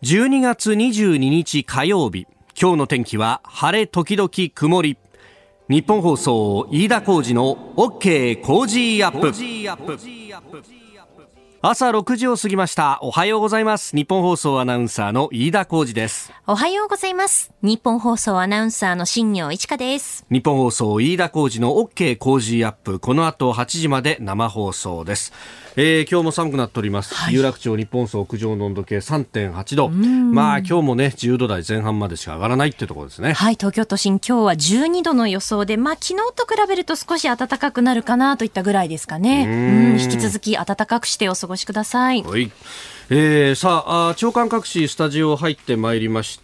12月22日火曜日、今日の天気は晴れ時々曇り。日本放送飯田浩司の OK コージーアップ。朝6時を過ぎました。おはようございます。日本放送アナウンサーの飯田浩司です。 おはようございます。日本放送アナウンサーの新業一華です。 日本放送飯田浩司の OK コージーアップ、この後8時まで生放送です。今日も寒くなっております、有楽町日本放送屋上の温度計 3.8 度。今日もね10度台前半までしか上がらないっていうところですね。 はい、東京都心今日は12度の予想で、昨日と比べると少し暖かくなるかなといったぐらいですかね。引き続き暖かくしてお過ごしください。 はい。さあ、長官各紙スタジオ入ってまいりました。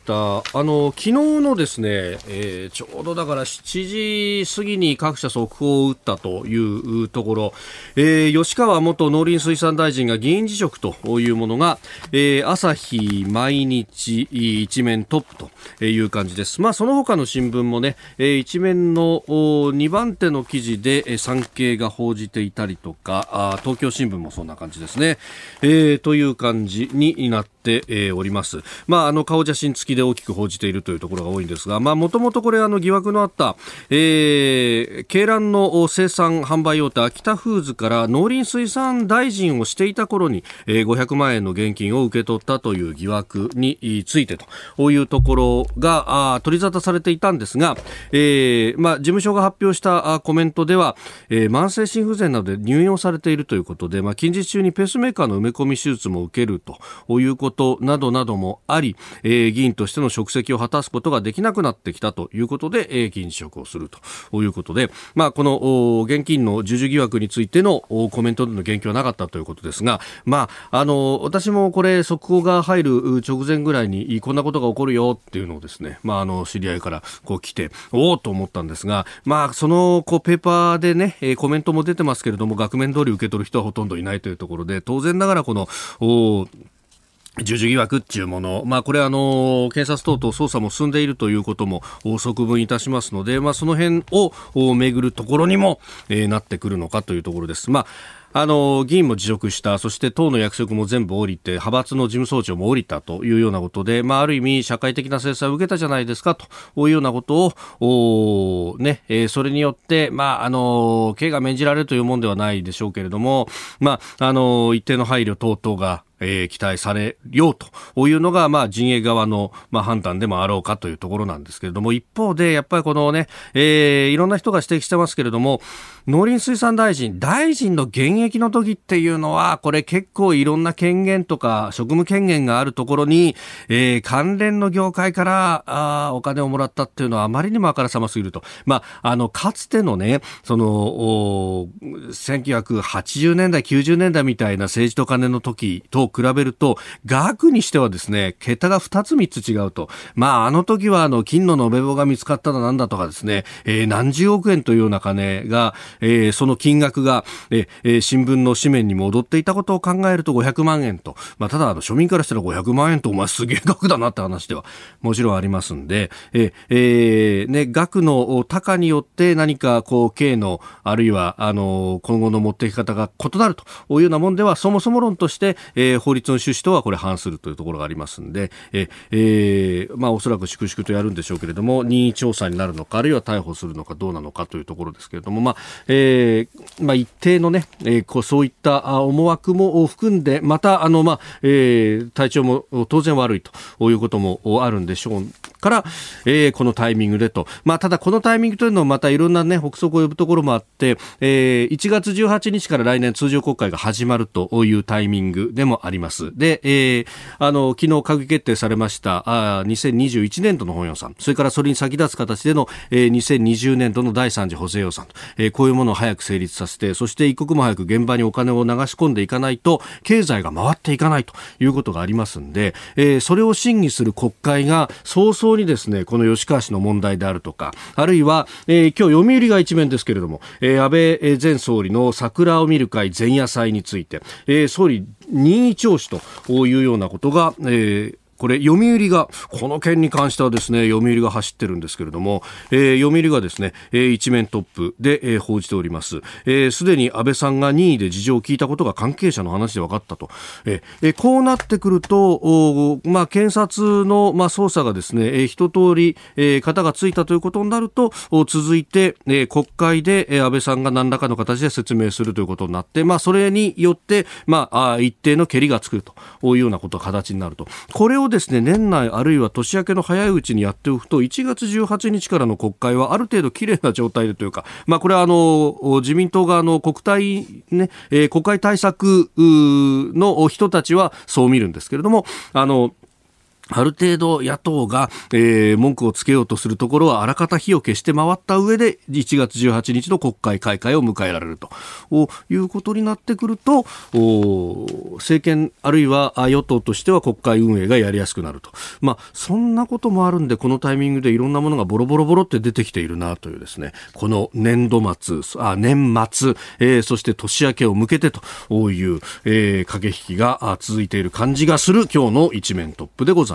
昨日のですね、ちょうどだから7時過ぎに各社速報を打ったというところ、吉川元農林水産大臣が議員辞職というものが、朝日毎日一面トップという感じです。その他の新聞もね、一面の2番手の記事で産経が報じていたりとか、東京新聞もそんな感じですね。という感じになっております。顔写真付きで大きく報じているというところが多いんですが、もともとこれ疑惑のあった、鶏卵の生産販売大手秋田フーズから農林水産大臣をしていた頃に、500万円の現金を受け取ったという疑惑についてというところが取り沙汰されていたんですが、事務所が発表したコメントでは、慢性心不全などで入院をされているということで、近日中にペースメーカーの埋め込み手術も受けるということなどなどもあり、議員としての職責を果たすことができなくなってきたということで、議員辞職をするということで、この現金の授受疑惑についてのコメントでの言及はなかったということですが、私もこれ速報が入る直前ぐらいにこんなことが起こるよっていうのをですね、知り合いから来ておーと思ったんですが、そのペーパーでね、コメントも出てますけれども、額面通り受け取る人はほとんどいないというところで、当然ながらこの授受疑惑っていうもの、これ検察等々捜査も進んでいるということも側分いたしますので、その辺を巡るところにも、なってくるのかというところです。議員も辞職した、そして党の役職も全部降りて、派閥の事務総長も降りたというようなことで、ある意味社会的な制裁を受けたじゃないですかというようなことをそれによって刑が免じられるというもんではないでしょうけれども、一定の配慮等々が期待されようというのが、陣営側の、判断でもあろうかというところなんですけれども、一方でやっぱりこのね、いろんな人が指摘してますけれども、農林水産大臣の現役の時っていうのは、これ結構いろんな権限とか職務権限があるところに、関連の業界からお金をもらったっていうのはあまりにもあからさますぎると。かつてのね、1980年代90年代みたいな政治と金の時と比べると、額にしてはですね、桁が2つ3つ違うと。あの時は金の延べ棒が見つかっただなんだとかですね、何十億円というような金が、その金額が、新聞の紙面にも躍っていたことを考えると500万円と、ただ庶民からしたら500万円とお前すげえ額だなって話ではもちろんありますんで、額の高によって何か刑のあるいは今後の持っていき方が異なるというようなもんでは、そもそも論として、法律の趣旨とはこれ反するというところがありますんで、おそらく粛々とやるんでしょうけれども、任意調査になるのか、あるいは逮捕するのかどうなのかというところですけれども、一定のね、そういった思惑も含んで、また体調も当然悪いということもあるんでしょうから、このタイミングでと。ただこのタイミングというのはまたいろんなね、憶測を呼ぶところもあって、1月18日から来年通常国会が始まるというタイミングでもあります。で、昨日閣議決定されました2021年度の本予算、それからそれに先立つ形での、2020年度の第3次補正予算と、こういうものを早く成立させて、そして一刻も早く現場にお金を流し込んでいかないと経済が回っていかないということがありますんで、それを審議する国会が早々にですね、この吉川氏の問題であるとか、あるいは、今日読売が一面ですけれども、安倍前総理の桜を見る会前夜祭について、総理任意聴取というようなことが、 これ読売がこの件に関してはですね、読売が走ってるんですけれども、読売がですね、一面トップで、報じております。すでに安倍さんが任意で事情を聞いたことが関係者の話で分かったと。こうなってくると、検察の、捜査がですね、一通り、型がついたということになると、続いて、国会で、安倍さんが何らかの形で説明するということになって、それによって、一定のけりがつくというようなことが形になると。これをですね、年内あるいは年明けの早いうちにやっておくと、1月18日からの国会はある程度きれいな状態でというか、これは自民党側の国会対策の人たちはそう見るんですけれども、ある程度野党が、文句をつけようとするところはあらかた火を消して回った上で1月18日の国会開会を迎えられるということになってくると、政権あるいは与党としては国会運営がやりやすくなると、そんなこともあるんで、このタイミングでいろんなものがボロボロボロって出てきているなというですね、この年末、そして年明けを向けてという、駆け引きが続いている感じがする今日の一面トップでございます。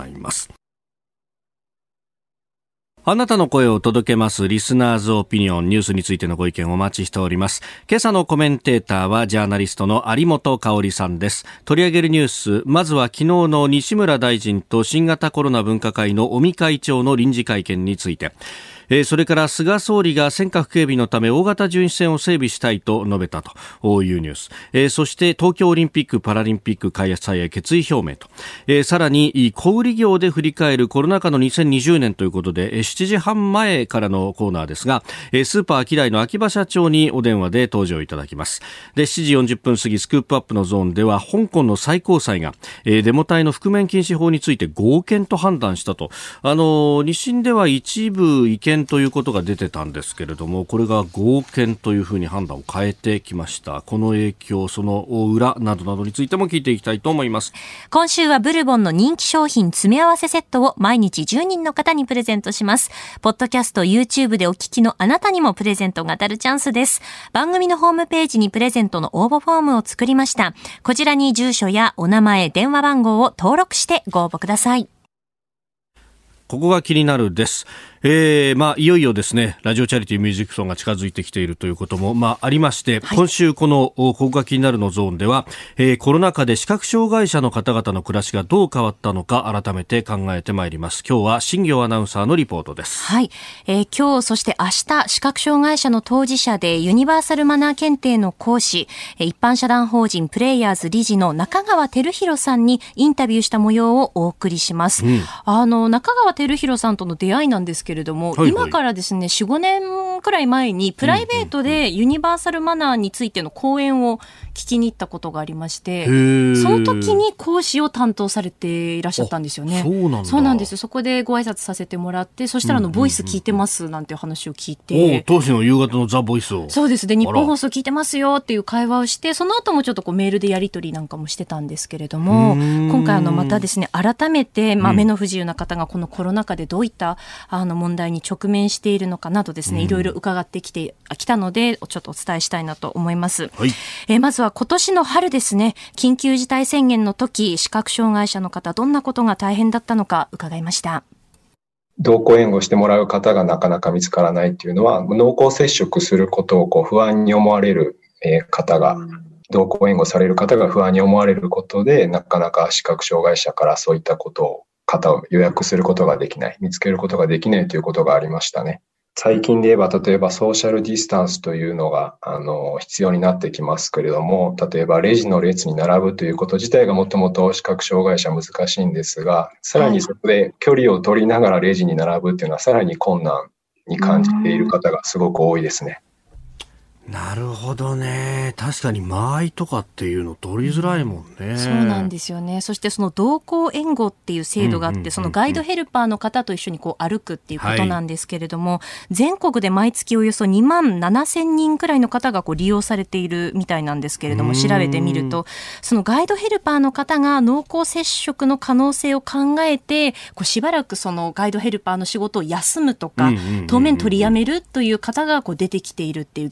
あなたの声を届けますリスナーズオピニオン、ニュースについてのご意見をお待ちしております。今朝のコメンテーターはジャーナリストの有本香里さんです。取り上げるニュース、まずは昨日の西村大臣と新型コロナ分科会の尾身会長の臨時会見について、それから菅総理が尖閣警備のため大型巡視船を整備したいと述べたというニュース、そして東京オリンピック・パラリンピック開催へ決意表明と、さらに小売業で振り返るコロナ禍の2020年ということで、7時半前からのコーナーですが、スーパーアキダイの秋葉社長にお電話で登場いただきます。で、7時40分過ぎスクープアップのゾーンでは、香港の最高裁が、デモ隊の覆面禁止法について合憲と判断したと。二審では一部違憲ということが出てたんですけれども、これが合憲というふうに判断を変えてきました。この影響、その裏などなどについても聞いていきたいと思います。 今週はブルボンの人気商品詰め合わせセットを毎日10人の方にプレゼントします。ポッドキャスト、YouTube でお聞きのあなたにもプレゼントが当たるチャンスです。番組のホームページにプレゼントの応募フォームを作りました。こちらに住所やお名前、電話番号を登録してご応募ください。 ここが気になるです。いよいよですね、ラジオチャリティーミュージックソンが近づいてきているということも、ありまして、今週このここが気になるのゾーンでは、コロナ禍で視覚障害者の方々の暮らしがどう変わったのか改めて考えてまいります。今日は新業アナウンサーのリポートです。 はい、今日そして明日、視覚障害者の当事者でユニバーサルマナー検定の講師、一般社団法人プレイヤーズ理事の中川照弘さんにインタビューした模様をお送りします。中川照弘さんとの出会いなんですけれども、今からですね 4,5 年くらい前にプライベートでユニバーサルマナーについての講演を聞きに行ったことがありまして、その時に講師を担当されていらっしゃったんですよね。そうなんです。そこでご挨拶させてもらって、そしたらボイス聞いてますなんていう話を聞いて、 当時の夕方のザ・ボイスを。 そうです。で、日本放送聞いてますよっていう会話をして、その後もちょっとメールでやり取りなんかもしてたんですけれども、今回またですね、改めて、目の不自由な方がこのコロナ禍でどういった問題に直面しているのかなどですね、いろいろ伺ってきたので、ちょっとお伝えしたいなと思います。まずは今年の春ですね、緊急事態宣言の時、視覚障害者の方、どんなことが大変だったのか伺いました。 同行援護してもらう方がなかなか見つからないっていうのは、濃厚接触することを不安に思われる方が、同行援護される方が不安に思われることで、なかなか視覚障害者からそういった方を予約することができない、見つけることができないということがありましたね。最近で言えば、例えばソーシャルディスタンスというのが必要になってきますけれども、例えばレジの列に並ぶということ自体がもともと視覚障害者難しいんですが、さらにそこで距離を取りながらレジに並ぶというのはさらに困難に感じている方がすごく多いですね。 なるほどね。確かに間合いとかっていうの取りづらいもんね。 そうなんですよね。そしてその同行援護っていう制度があって、そのガイドヘルパーの方と一緒に歩くっていうことなんですけれども、全国で毎月およそ2万7,000人くらいの方が利用されているみたいなんですけれども、調べてみると、そのガイドヘルパーの方が濃厚接触の可能性を考えて、しばらくそのガイドヘルパーの仕事を休むとか、当面取りやめるという方が出てきているっていう現状なんです。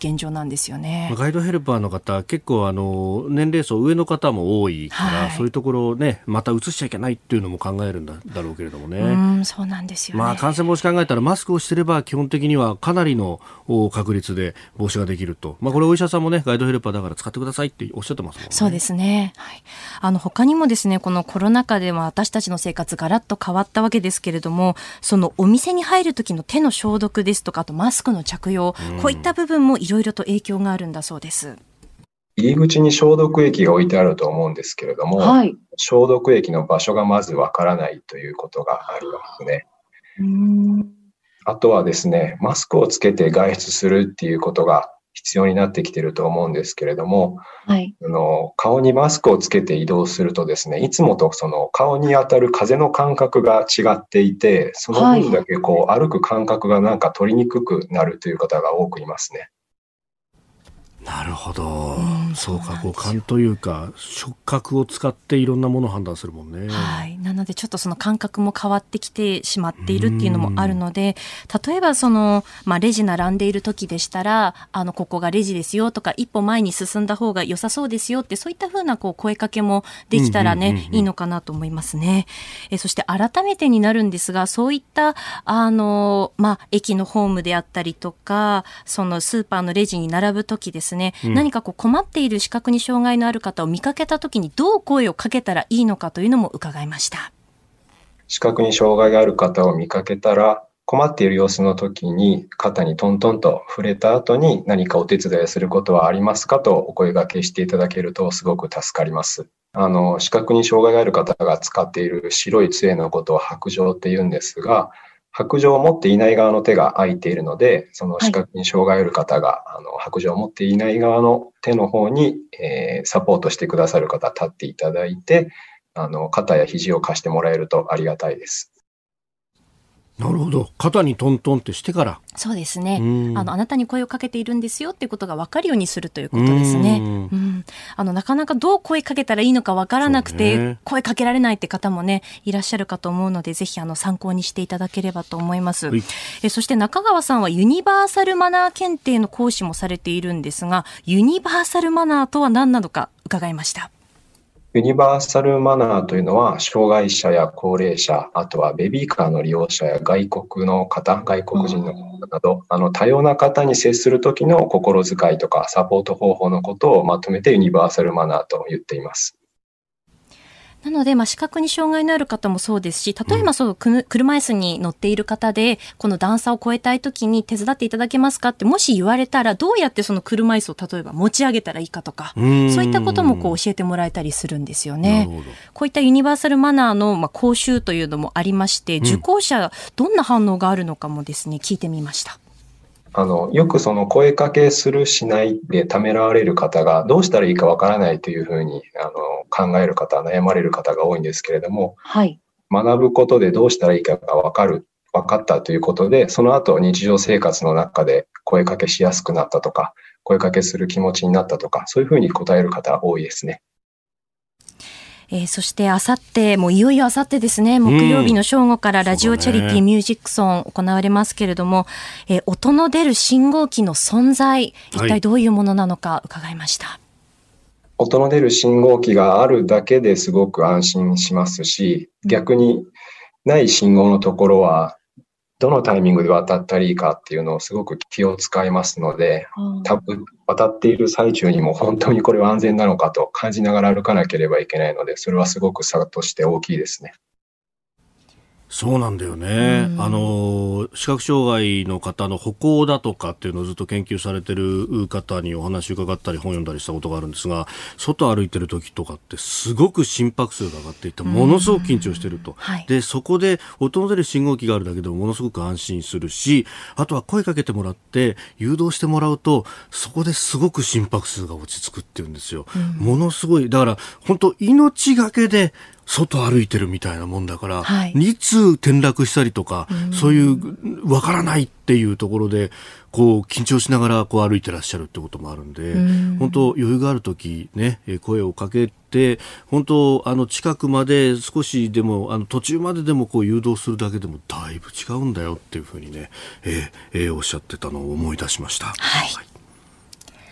なんですよね。 ガイドヘルパーの方結構年齢層上の方も多いから、はい、そういうところをねまた移しちゃいけないっていうのも考えるんだろうけれどもね。 そうなんですよね。 感染防止考えたらマスクをしてれば基本的にはかなりの確率で防止ができると、これお医者さんもねガイドヘルパーだから使ってくださいっておっしゃってますもんね。 そうですね、はい、他にもですねこのコロナ禍では私たちの生活ガラッと変わったわけですけれども、そのお店に入る時の手の消毒ですとか、あとマスクの着用、こういった部分もいろいろと影響があるんだそうです。 入り口に消毒液が置いてあると思うんですけれども、はい、消毒液の場所がまずわからないということがありますね。あとはですね、マスクをつけて外出するっていうことが必要になってきていると思うんですけれども、はい、顔にマスクをつけて移動するとですね、いつもとその顔に当たる風の感覚が違っていて、その分だけ歩く感覚がなんか取りにくくなるという方が多くいますね。 なるほど、そうか、五感というか触覚を使っていろんなものを判断するもんね。 はい、なのでちょっとその感覚も変わってきてしまっているっていうのもあるので、例えばレジ並んでいる時でしたらここがレジですよとか、一歩前に進んだ方が良さそうですよって、そういった風な声かけもできたらね、いいのかなと思いますね。そして改めてになるんですが、そういった駅のホームであったりとか、そのスーパーのレジに並ぶ時ですね、何か困っている視覚に障害のある方を見かけたときにどう声をかけたらいいのかというのも伺いました。 視覚に障害がある方を見かけたら、困っている様子の時に肩にトントンと触れた後に、何かお手伝いすることはありますかとお声掛けしていただけるとすごく助かります。視覚に障害がある方が使っている白い杖のことを白杖って言うんですが、白杖を持っていない側の手が空いているので、その視覚に障害がある方が、白杖を持っていない側の手の方に、サポートしてくださる方、立っていただいて、肩や肘を貸してもらえるとありがたいです。 なるほど。肩にトントンってしてから。 そうですね。あなたに声をかけているんですよっていうことが分かるようにするということですね。なかなかどう声かけたらいいのか分からなくて、声かけられないって方もね、いらっしゃるかと思うので、ぜひ参考にしていただければと思います。そして中川さんはユニバーサルマナー検定の講師もされているんですが、ユニバーサルマナーとは何なのか伺いました。 ユニバーサルマナーというのは、障害者や高齢者、あとはベビーカーの利用者や外国の方、外国人の方など、多様な方に接するときの心遣いとかサポート方法のことをまとめてユニバーサルマナーと言っています。 なので、視覚に障害のある方もそうですし、例えば車椅子に乗っている方で、この段差を越えたいときに手伝っていただけますかってもし言われたら、どうやってその車椅子を例えば持ち上げたらいいかとか、そういったことも教えてもらえたりするんですよね。こういったユニバーサルマナーの講習というのもありまして、受講者どんな反応があるのかもですね、聞いてみました。 よくその声かけするしないでためらわれる方がどうしたらいいかわからないというふうに考える方、悩まれる方が多いんですけれども、はい、学ぶことでどうしたらいいかが分かったということで、その後日常生活の中で声かけしやすくなったとか、声かけする気持ちになったとか、そういうふうに答える方多いですね。 そしてあさってもういよいよあさってですね、木曜日の正午からラジオチャリティーミュージックソン行われますけれども、音の出る信号機の存在、一体どういうものなのか伺いました。 音の出る信号機があるだけですごく安心しますし、逆にない信号のところはどのタイミングで渡ったらいいかっていうのをすごく気を使いますので、多分渡っている最中にも本当にこれは安全なのかと感じながら歩かなければいけないので、それはすごく差として大きいですね。 そうなんだよね。視覚障害の方の歩行だとかっていうのをずっと研究されてる方にお話伺ったり本読んだりしたことがあるんですが、外歩いてる時とかってすごく心拍数が上がっていてものすごく緊張してると、でそこで音の出る信号機があるだけでもものすごく安心するし、あとは声かけてもらって誘導してもらうとそこですごく心拍数が落ち着くっていうんですよ。ものすごい、だから本当命がけで外歩いてるみたいなもんだから、いつ転落したりとか、そういうわからないっていうところで緊張しながら歩いてらっしゃるってこともあるんで、本当余裕があるときね、声をかけて本当近くまで少しでも途中まででも誘導するだけでもだいぶ違うんだよっていうふうにね、おっしゃってたのを思い出しました。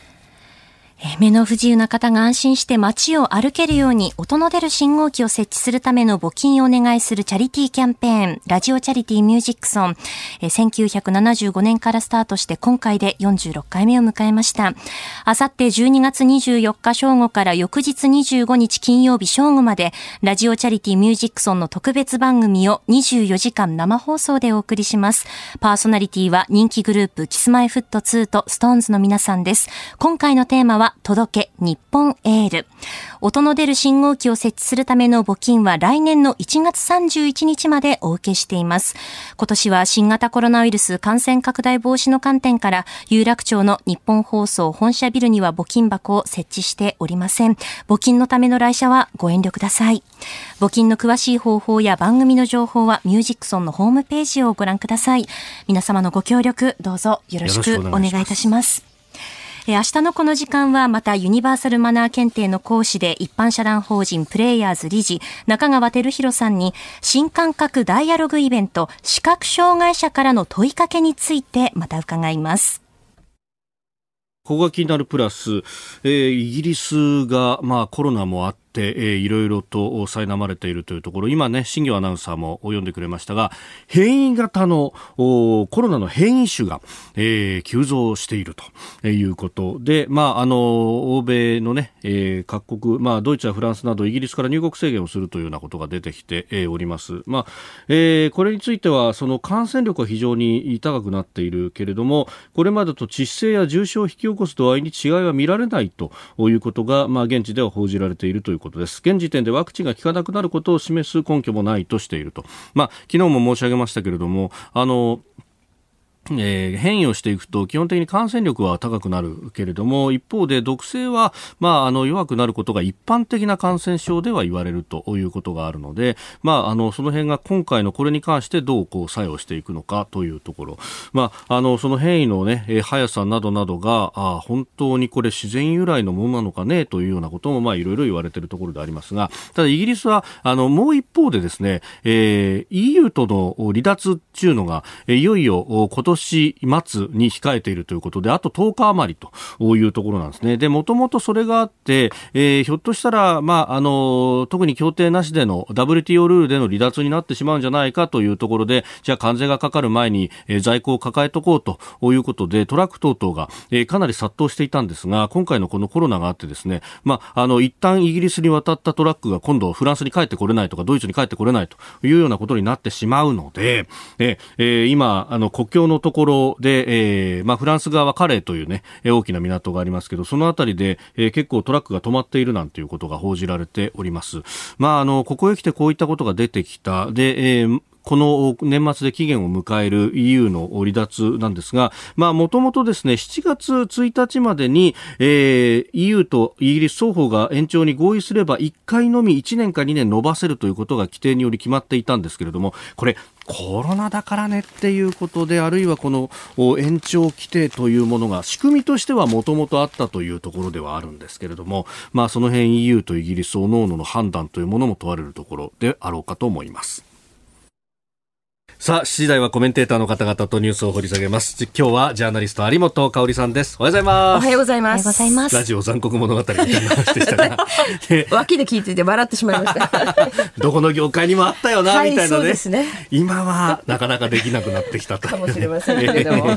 目の不自由な方が安心して街を歩けるように音の出る信号機を設置するための募金をお願いするチャリティーキャンペーン、ラジオチャリティーミュージックソン。1975年からスタートして今回で46回目を迎えました。あさって12月24日正午から翌日25日金曜日正午まで、ラジオチャリティーミュージックソンの特別番組を24時間生放送でお送りします。パーソナリティは人気グループキスマイフット2とストーンズの皆さんです。今回のテーマは届け日本エール。音の出る信号機を設置するための募金は来年の1月31日までお受けしています。今年は新型コロナウイルス感染拡大防止の観点から有楽町の日本放送本社ビルには募金箱を設置しておりません。募金のための来社はご遠慮ください。募金の詳しい方法や番組の情報はミュージックソンのホームページをご覧ください。皆様のご協力どうぞよろしくお願いいたします。明日のこの時間はまたユニバーサルマナー検定の講師で一般社団法人プレイヤーズ理事中川照弘さんに新感覚ダイアログイベント視覚障害者からの問いかけについてまた伺います。 ここが気になるプラス、イギリスが、コロナもあっていろいろと苛まれているというところ、今ね新業アナウンサーも読んでくれましたが、変異型のコロナの変異種が、急増しているということで、欧米のね、各国、ドイツやフランスなどイギリスから入国制限をするというようなことが出てきて、おります。これについてはその感染力は非常に高くなっているけれども、これまでと致死性や重症を引き起こす度合いに違いは見られないということが、現地では報じられているということです。現時点でワクチンが効かなくなることを示す根拠もないとしていると。昨日も申し上げましたけれども、変異をしていくと基本的に感染力は高くなるけれども、一方で毒性は、弱くなることが一般的な感染症では言われるということがあるので、その辺が今回のこれに関してどう作用していくのかというところ、その変異のね、速さなどなどが本当にこれ自然由来のものなのかねというようなこともいろいろ言われているところでありますが、ただイギリスはもう一方でですね、EU との離脱というのがいよいよ今年末に控えているということで、あと10日余りというところなんですね。で、もともとそれがあって、ひょっとしたら、特に協定なしでの WTO ルールでの離脱になってしまうんじゃないかというところで、じゃあ関税がかかる前に、在庫を抱えとこうということで、トラック等々が、かなり殺到していたんですが、今回のこのコロナがあってですね、一旦イギリスに渡ったトラックが今度フランスに帰ってこれないとかドイツに帰ってこれないというようなことになってしまうので、今国境のところで、フランス側はカレーというね大きな港がありますけど、そのあたりで、結構トラックが止まっているなんていうことが報じられております。ここへ来てこういったことが出てきた。で、この年末で期限を迎える EU の離脱なんですが、もともとですね、7月1日までに、EU とイギリス双方が延長に合意すれば1回のみ1年か2年延ばせるということが規定により決まっていたんですけれども、これコロナだからねっていうことで、あるいはこの延長規定というものが仕組みとしてはもともとあったというところではあるんですけれども、その辺 EU とイギリスおのおのの判断というものも問われるところであろうかと思います。さあ、7時台はコメンテーターの方々とニュースを掘り下げます。今日はジャーナリスト有本香里さんです。おはようございます。 おはようございます。 ラジオ残酷物語みたいな話でしたが脇で聞いてて笑ってしまいましたどこの業界にもあったよな、みたいなね。 そうですね。 今はなかなかできなくなってきたとかもしれませんけれども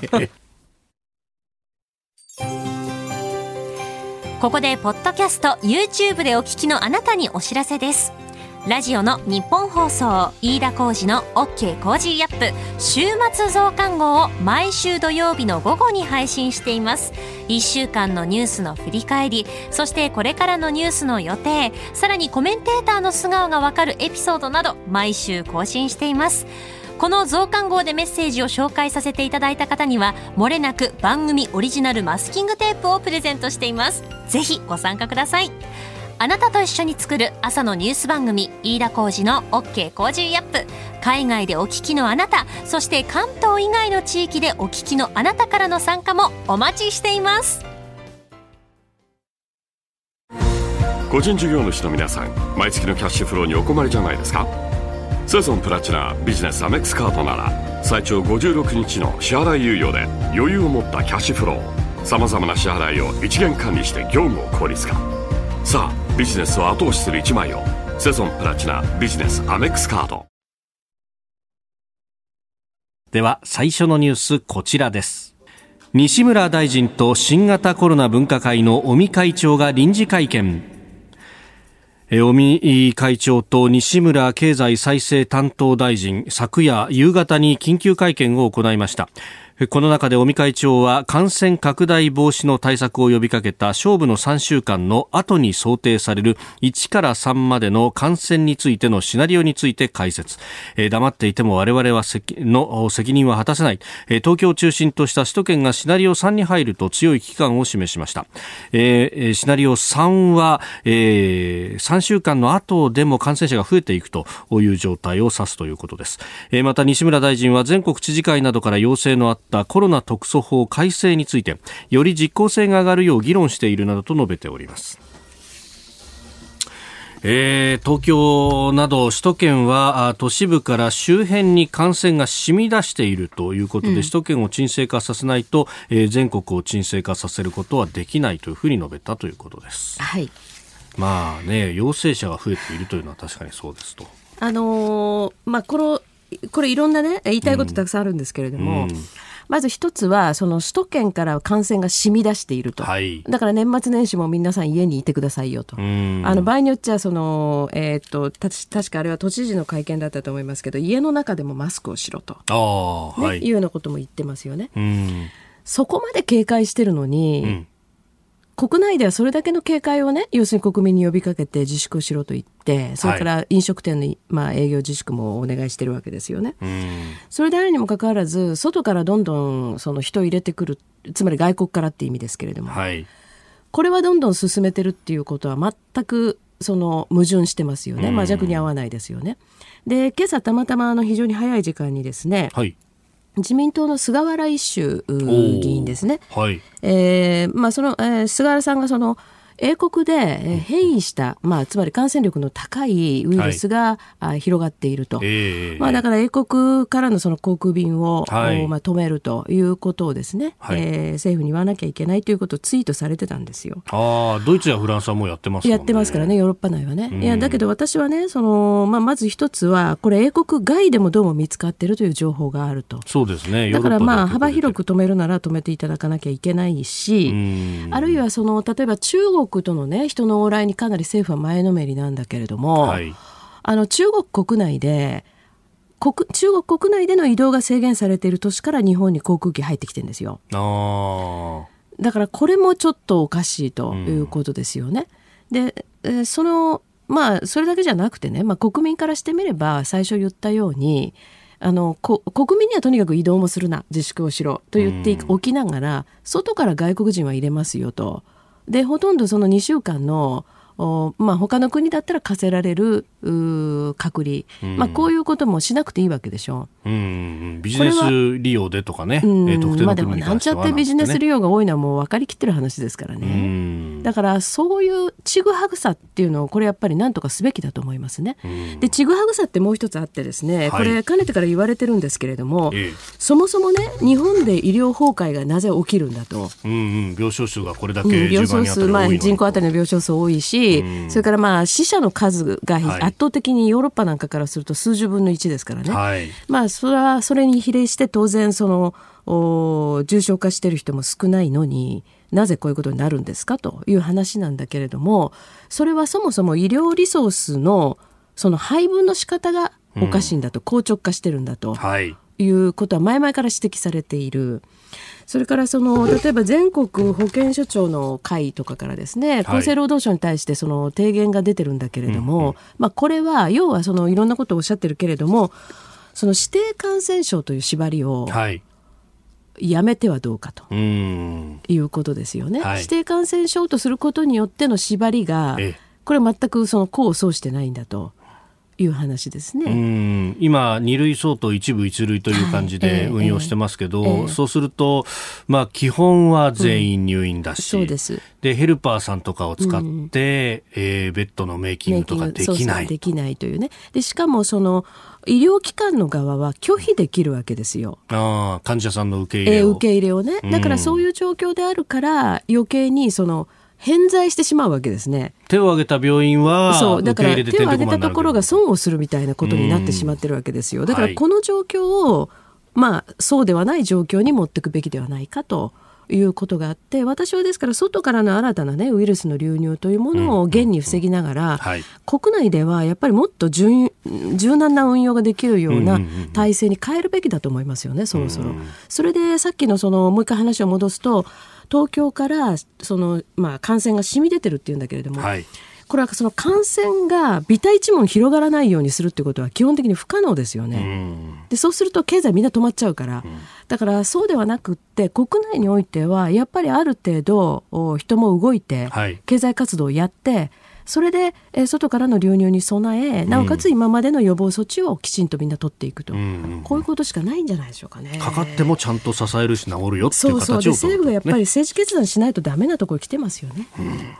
ここでポッドキャスト YouTube でお聞きのあなたにお知らせです。ラジオの日本放送飯田浩司の OK コージーアップ週末増刊号を毎週土曜日の午後に配信しています。1週間のニュースの振り返り、そしてこれからのニュースの予定、さらにコメンテーターの素顔がわかるエピソードなど毎週更新しています。この増刊号でメッセージを紹介させていただいた方には漏れなく番組オリジナルマスキングテープをプレゼントしています。ぜひご参加ください。あなたと一緒に作る朝のニュース番組飯田浩司の OK コージーアップ。海外でお聞きのあなた、そして関東以外の地域でお聞きのあなたからの参加もお待ちしています。 個人事業主の皆さん、毎月のキャッシュフローにお困りじゃないですか。セゾンプラチナビジネスアメックスカードなら最長56日の支払い猶予で余裕を持ったキャッシュフロー。 さまざまな支払いを一元管理して業務を効率化。さあビジネスを後押しする1枚を。セゾンプラチナビジネスアメックスカード。 では最初のニュース、こちらです。西村大臣と新型コロナ分科会の尾身会長が臨時会見。尾身会長と西村経済再生担当大臣、昨夜夕方に緊急会見を行いました。この中で尾身会長は感染拡大防止の対策を呼びかけた勝負の3週間の後に想定される1から3までの感染についてのシナリオについて解説。黙っていても我々は責任は果たせない。東京を中心とした首都圏がシナリオ3に入ると強い危機感を示しました。シナリオ3は、3週間の後でも感染者が増えていくという状態を指すということです。また西村大臣は全国知事会などから要請のあったコロナ特措法改正についてより実効性が上がるよう議論しているなどと述べております。東京など首都圏は都市部から周辺に感染が染み出しているということで、首都圏を沈静化させないと、全国を沈静化させることはできないというふうに述べたということです。 はい。 まあね、陽性者が増えているというのは確かにそうですと。 これいろんなね言いたいことたくさんあるんですけれども、まず一つはその首都圏から感染が染み出していると、はい、だから年末年始も皆さん家にいてくださいよと。場合によっちゃ確かあれは都知事の会見だったと思いますけど、家の中でもマスクをしろと、いうようなことも言ってますよね。そこまで警戒してるのに、国内ではそれだけの警戒をね、要するに国民に呼びかけて自粛をしろと言って、それから飲食店の、営業自粛もお願いしてるわけですよね。それであるにもかかわらず、外からどんどんその人を入れてくる、つまり外国からって意味ですけれども、これはどんどん進めてるっていうことは全くその矛盾してますよね。弱に合わないですよね。で、今朝たまたま非常に早い時間にですね、自民党の菅原一秀議員ですね。菅原さんがその英国で変異した、つまり感染力の高いウイルスが、広がっていると。だから英国からのその航空便を、止めるということをですね、政府に言わなきゃいけないということをツイートされてたんですよ。 ドイツやフランスはもうやってますもんね。 やってますからね、ヨーロッパ内はね。いやだけど私はね、まず一つはこれ英国外でもどうも見つかっているという情報があると。 そうですね。 だから幅広く止めるなら止めていただかなきゃいけないし、あるいは例えば中国とのね、人の往来にかなり政府は前のめりなんだけれども、中国国内での移動が制限されている都市から日本に航空機入ってきてるんですよ。だからこれもちょっとおかしいということですよね。で、それだけじゃなくてね、国民からしてみれば最初言ったように国民にはとにかく移動もするな、自粛をしろと言っておきながら、外から外国人は入れますよと。でほとんどその2週間の他の国だったら課せられる隔離、こういうこともしなくていいわけでしょ。 ビジネス利用でとかね、特定の国に関してはでもなんちゃってビジネス利用が多いのはもう分かりきってる話ですからね。だからそういうちぐはぐさっていうのをこれやっぱりなんとかすべきだと思いますね。でちぐはぐさってもう一つあってですね、これかねてから言われてるんですけれども、そもそもね、日本で医療崩壊がなぜ起きるんだと。 病床数がこれだけ10万人当たり多いのに、 人口当たりの病床数多いし、それから死者の数が圧倒的にヨーロッパなんかからすると数十分の1ですからね。それに比例して当然重症化している人も少ないのに、なぜこういうことになるんですかという話なんだけれども、それはそもそも医療リソースのその配分の仕方がおかしいんだと、硬直化してるんだということは前々から指摘されている。それから例えば全国保健所長の会とかからですね、厚生労働省に対してその提言が出てるんだけれども、これは要はいろんなことをおっしゃってるけれども、その指定感染症という縛りをやめてはどうかということですよね。指定感染症とすることによっての縛りが、これ全く功を奏してないんだという話ですね。 今2類相当一部一類という感じで運用してますけど、そうすると、基本は全員入院だし、 そうです。 でヘルパーさんとかを使って、ベッドのメイキングとかできない。 できないというね。でしかもその医療機関の側は拒否できるわけですよ。 患者さんの受け入れを、 ね。だからそういう状況であるから余計にその偏在してしまうわけですね。 手を挙げた病院はだから手を挙げたところが損をするみたいなことになってしまってるわけですよ。だからこの状況を、そうではない状況に持っていくべきではないかということがあって、私はですから外からの新たな、ウイルスの流入というものを現に防ぎながら、国内ではやっぱりもっと柔軟な運用ができるような体制に変えるべきだと思いますよね、そろそろ。それでさっきのもう一回話を戻すと、東京から感染が染み出てるっていうんだけれども、これはその感染が微体一問広がらないようにするってことは基本的に不可能ですよね。でそうすると経済みんな止まっちゃうから、だからそうではなくって国内においてはやっぱりある程度人も動いて経済活動をやって、それで外からの流入に備え、なおかつ今までの予防措置をきちんとみんな取っていくと、こういうことしかないんじゃないでしょうかね。 かかってもちゃんと支えるし治るよっていう形を取る、 で政府がやっぱり政治決断しないとダメなところに来てますよね。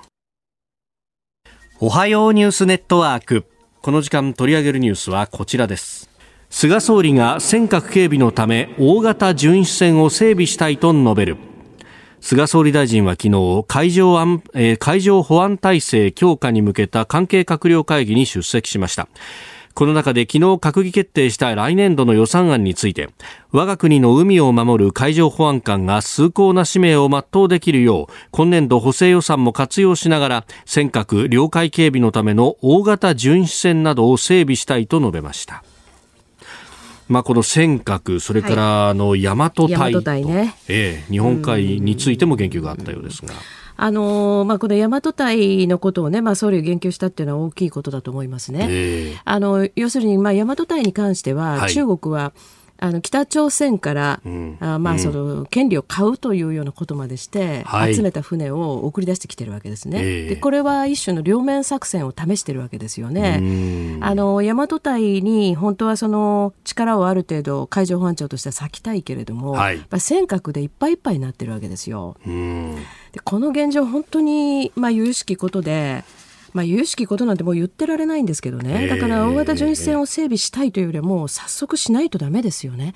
おはようニュースネットワーク。この時間取り上げるニュースはこちらです。菅総理が尖閣警備のため大型巡視船を整備したいと述べる。菅総理大臣は昨日海上保安体制強化に向けた関係閣僚会議に出席しました。この中で昨日閣議決定した来年度の予算案について、我が国の海を守る海上保安官が崇高な使命を全うできるよう今年度補正予算も活用しながら尖閣領海警備のための大型巡視船などを整備したいと述べました。この尖閣、それから大和隊と、日本海についても言及があったようですが、 この大和隊のことをね、総理が言及したっていうのは大きいことだと思いますね。要するに、大和隊に関しては、中国は北朝鮮から、その権利を買うというようなことまでして、集めた船を送り出してきてるわけですね。でこれは一種の両面作戦を試してるわけですよね。大和隊に本当はその力をある程度海上保安庁としては割きたいけれども、尖閣でいっぱいいっぱいになってるわけですよ。でこの現状本当に由々しきことで、由々しきことなんてもう言ってられないんですけどね。だから大型巡視船を整備したいというよりはもう早速しないとダメですよね。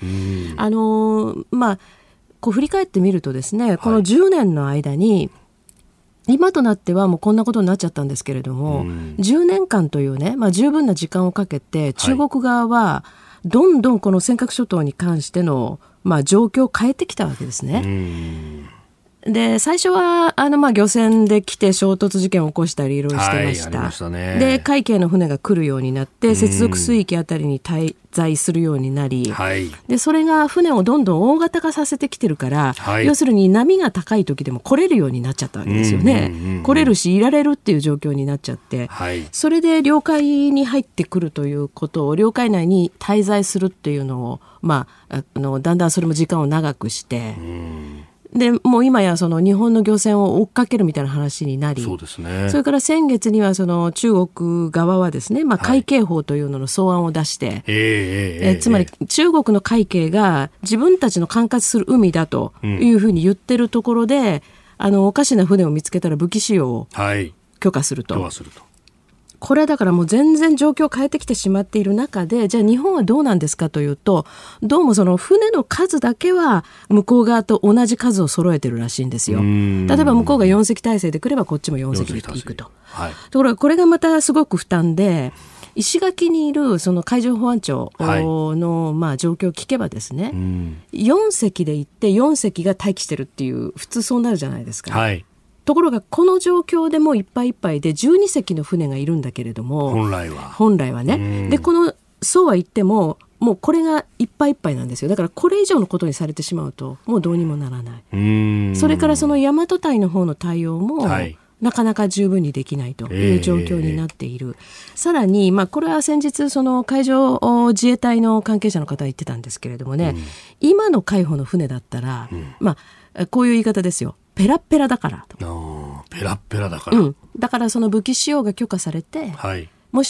振り返ってみるとですね、この10年の間に、今となってはもうこんなことになっちゃったんですけれども、10年間というね、十分な時間をかけて中国側はどんどんこの尖閣諸島に関しての、状況を変えてきたわけですね。で最初は漁船で来て衝突事件を起こしたりいろいろしてました。 ありましたね。 で海警の船が来るようになって接続水域あたりに滞在するようになり、でそれが船をどんどん大型化させてきてるから、要するに波が高い時でも来れるようになっちゃったわけですよね。来れるしいられるっていう状況になっちゃって、それで領海に入ってくるということを、領海内に滞在するっていうのを、だんだんそれも時間を長くして、でもう今やその日本の漁船を追っかけるみたいな話になり、 そうですね。 それから先月にはその中国側はですね、海警法というのの草案を出して、つまり中国の海警が自分たちの管轄する海だというふうに言ってるところで、おかしな船を見つけたら武器使用を許可すると。これはだからもう全然状況を変えてきてしまっている中で、じゃあ日本はどうなんですかというと、どうもその船の数だけは向こう側と同じ数を揃えてるらしいんですよ。例えば向こうが4隻体制で来ればこっちも4隻で行くと。ところがこれがまたすごく負担で、石垣にいるその海上保安庁の状況を聞けばですね、4隻で行って4隻が待機してるっていう、普通そうなるじゃないですか。ところがこの状況でもいっぱいいっぱいで12隻の船がいるんだけれども、 本来はね。でそうは言ってももうこれがいっぱいいっぱいなんですよ。だからこれ以上のことにされてしまうともうどうにもならない。それからその大和隊の方の対応も、なかなか十分にできないという状況になっている。さらに、これは先日その海上自衛隊の関係者の方が言ってたんですけれどもね、今の海保の船だったら、こういう言い方ですよ。ペラッペラだからと。 ペラッペラだから。 だからその武器使用が許可されて、もし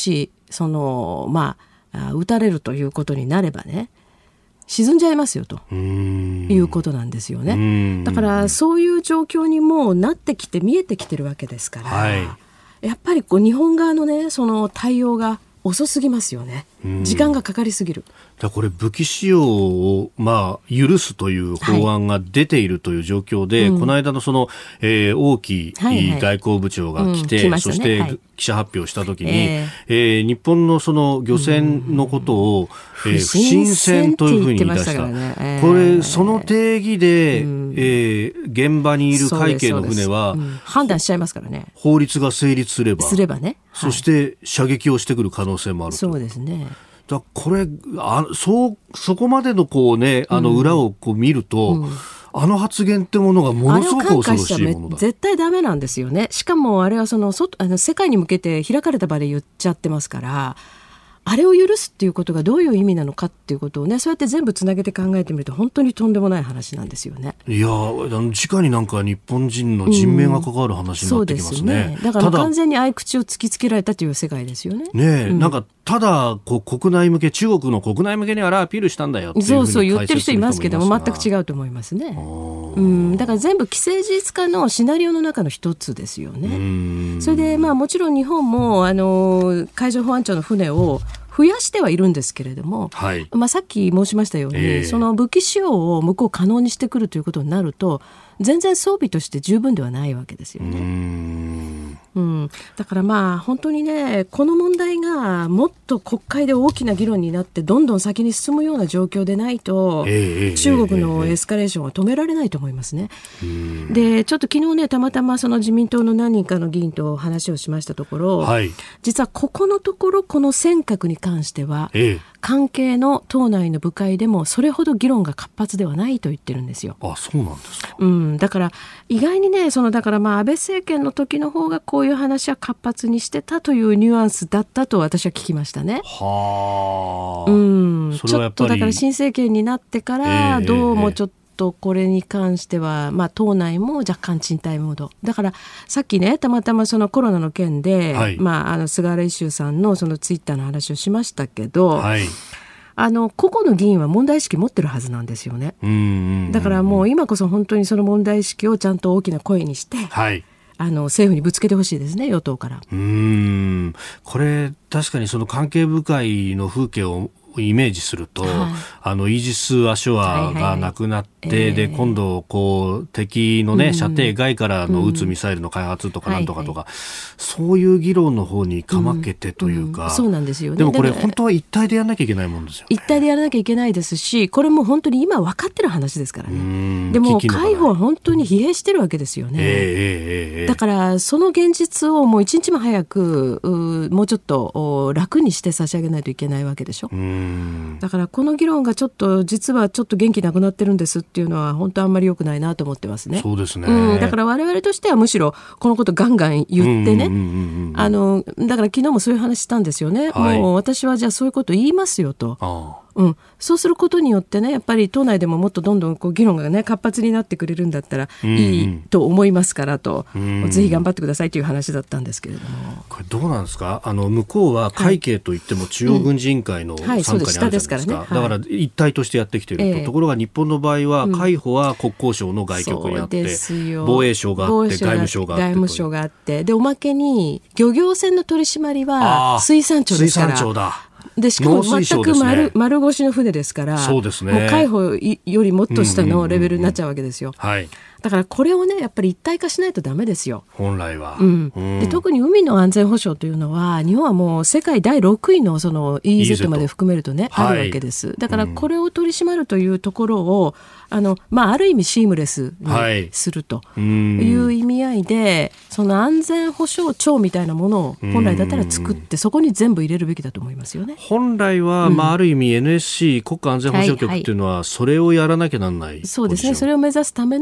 撃たれるということになればね、沈んじゃいますよということなんですよね。だからそういう状況にもうなってきて見えてきてるわけですから、はい、やっぱり日本側のねその対応が遅すぎますよね。時間がかかりすぎる。 これ武器使用を、許すという法案が出ているという状況で、この間の王毅外交部長が来て、そして記者発表したときに、日本のその漁船のことを、不審船というふうに言い出した。これその定義で、現場にいる海警の船は、 判断しちゃいますからね。 法律が成立すればね、 そして射撃をしてくる可能性もあると。 そうですね。 これそこまでの裏を見ると、発言ってものがものすごく恐ろしいものだ。 絶対ダメなんですよね。しかもあれは世界に向けて開かれた場で言っちゃってますから、あれを許すっていうことがどういう意味なのかっていうことをね、そうやって全部つなげて考えてみると本当にとんでもない話なんですよね。 いや直になんか日本人の人命が関わる話になってきますね。 そうですね。だから完全に合口を突きつけられたという世界ですよね。 なんかただ国内向け、中国の国内向けにあれアピールしたんだよっていうふうにそう言ってる人いますけども、全く違うと思いますね。だから全部既成事実化のシナリオの中の一つですよね。それでもちろん日本も海上保安庁の船を増やしてはいるんですけれども、はい、さっき申しましたように、その武器使用を向こう可能にしてくるということになると、全然装備として十分ではないわけですよね。だから本当にね、この問題がもっと国会で大きな議論になってどんどん先に進むような状況でないと、中国のエスカレーションは止められないと思いますね。でちょっと昨日ね、たまたまその自民党の何人かの議員と話をしましたところ、はい、実はここのところこの尖閣に関しては、関係の党内の部会でもそれほど議論が活発ではないと言ってるんですよ。 そうなんですか。 だから意外にね、だから安倍政権の時の方がこういう話は活発にしてたというニュアンスだったと私は聞きましたね。ちょっとだから新政権になってからどうもちょっとこれに関しては、党内も若干沈滞モードだから、さっきねたまたまそのコロナの件で、菅原一秀さんのそのツイッターの話をしましたけど、個々の議員は問題意識持ってるはずなんですよね。だからもう今こそ本当にその問題意識をちゃんと大きな声にして、政府にぶつけてほしいですね、与党から。 これ確かにその関係部会の風景をイメージすると、イージス・アショアがなくなって、で今度敵のね、射程外からの撃つミサイルの開発とかなんとかとか、そういう議論の方にかまけてというか、 そうなんですよね。 でもこれ本当は一体でやらなきゃいけないもんですよね。 一体でやらなきゃいけないですし、これも本当に今分かってる話ですからね。でも海保は本当に疲弊してるわけですよね。だからその現実をもう一日も早くもうちょっと楽にして差し上げないといけないわけでしょ。だからこの議論が実はちょっと元気なくなってるんですっていうのは本当あんまり良くないなと思ってますね。 そうですね。 だから我々としてはむしろこのことガンガン言ってね、だから昨日もそういう話したんですよね。もう私はじゃあそういうこと言いますよと。そうすることによってね、やっぱり党内でももっとどんどん議論がね活発になってくれるんだったらいいと思いますからと、ぜひ頑張ってくださいという話だったんですけれども、これどうなんですか。向こうは海警といっても中央軍事委員会の傘下にあるじゃないですか。だから一体としてやってきているところが、日本の場合は海保は国交省の外局にあって、防衛省があって外務省があってでおまけに漁業船の取り締まりは水産庁ですから。 水産庁だ。 でしかも全く丸腰の船ですから、 そうですね、 もう海保よりもっと下のレベルになっちゃうわけですよ。だからこれをねやっぱり一体化しないとダメですよ、 本来は。 で特に海の安全保障というのは日本はもう世界第6位のその EEZ まで含めるとね、あるわけです。だからこれを取り締まるというところをある意味シームレスにするという意味合いで、その安全保障庁みたいなものを本来だったら作ってそこに全部入れるべきだと思いますよね。 本来は、ある意味 NSC 国家安全保障局っていうのはそれをやらなきゃなんない。 そうですね、それを目指すための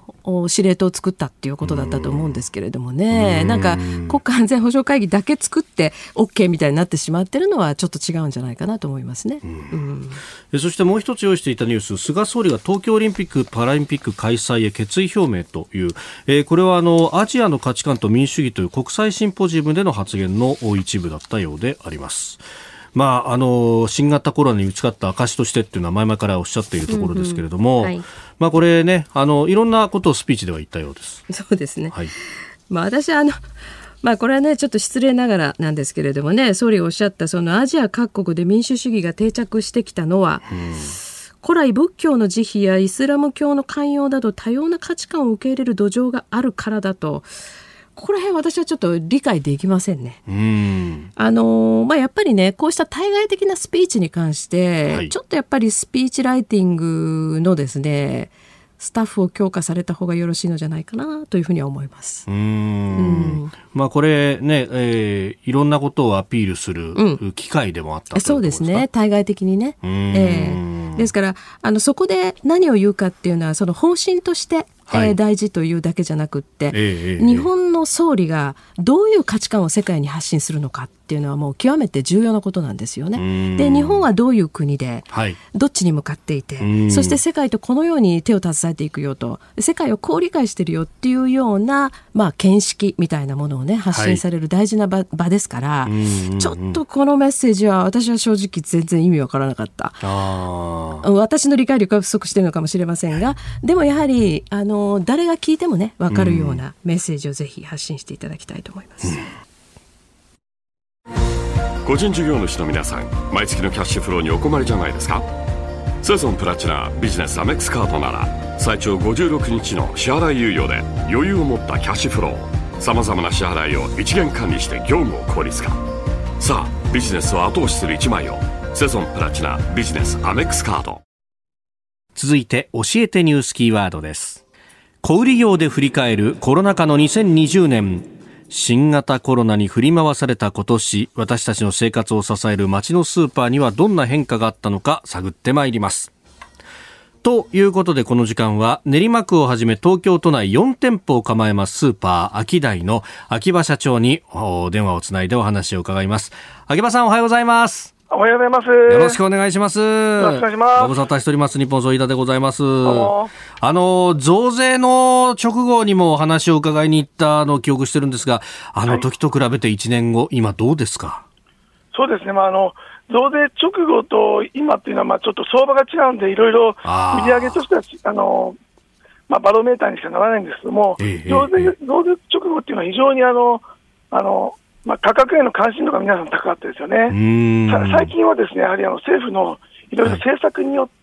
司令塔を作ったっていうことだったと思うんですけれどもね、なんか国家安全保障会議だけ作って OK みたいになってしまってるのはちょっと違うんじゃないかなと思いますね。 そしてもう一つ用意していたニュース、菅総理が東京オリンピック・パラリンピック開催へ決意表明という、これはアジアの価値観と民主主義という国際シンポジウムでの発言の一部だったようであります。新型コロナに打ち勝った証としてっていうのは前々からおっしゃっているところですけれども、はい、これね、いろんなことをスピーチでは言ったようです。 そうですね。はい、私これはねちょっと失礼ながらなんですけれどもね、総理がおっしゃったそのアジア各国で民主主義が定着してきたのは、古来仏教の慈悲やイスラム教の寛容など多様な価値観を受け入れる土壌があるからだと、ここら辺私はちょっと理解できませんね。やっぱりねこうした対外的なスピーチに関して、はい、ちょっとやっぱりスピーチライティングのですねスタッフを強化された方がよろしいのじゃないかなというふうには思います。 これね、いろんなことをアピールする機会でもあったということですか？ そうですね、対外的にね。ですからそこで何を言うかっていうのはその方針として大事というだけじゃなくって、日本の総理がどういう価値観を世界に発信するのかっていうのはもう極めて重要なことなんですよね。で、日本はどういう国で、どっちに向かっていて、そして世界とこのように手を携えていくよと、世界をこう理解してるよっていうような、見識みたいなものをね発信される大事な 場ですから、ちょっとこのメッセージは私は正直全然意味わからなかった。私の理解力が不足しているのかもしれませんが、でもやはり誰が聞いてもね分かるようなメッセージをぜひ発信していただきたいと思います。 個人事業主の皆さん、毎月のキャッシュフローにお困りじゃないですか？セゾンプラチナビジネスアメックスカードなら最長56日の支払い猶予で余裕を持ったキャッシュフロー、さまざまな支払いを一元管理して業務を効率化。さあビジネスを後押しする一枚を、セゾンプラチナビジネスアメックスカード。 続いて教えてニュースキーワードです。小売業で振り返るコロナ禍の2020年。新型コロナに振り回された今年、私たちの生活を支える街のスーパーにはどんな変化があったのか探ってまいります。ということでこの時間は練馬区をはじめ東京都内4店舗を構えますスーパーアキダイの秋葉社長に電話をつないでお話を伺います。秋葉さん、おはようございます。 おはようございます。 よろしくお願いします。 よろしくお願いします。 ご無沙汰しております。日本総飯田でございます。増税の直後にもお話を伺いに行ったのを記憶してるんですが、時と比べて1年後、今どうですか？ そうですね。増税直後と今っていうのはちょっと相場が違うんで、いろいろ売上としてはバロメーターにしかならないんですけども、増税直後っていうのは非常に価格への関心度が皆さん高かったですよね。最近はですね、やはり政府のいろいろ政策によって、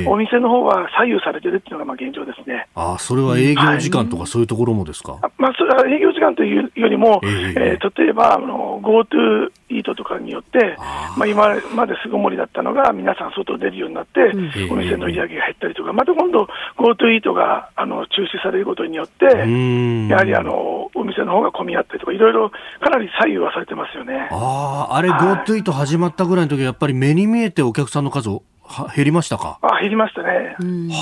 お店の方は左右されているっていうのが現状ですね。 それは営業時間とかそういうところもですか？ それは営業時間というよりも、例えばGoTo イートとかによって、今まで巣ごもりだったのが皆さん外出るようになって、お店の売り上げが減ったりとか、また今度 GoTo イートが中止されることによって、やはりお店の方が混み合ったりとか、いろいろかなり左右はされてますよね。 GoTo イート始まったぐらいの時はやっぱり目に見えてお客さんの数減りましたか？ 減りましたね。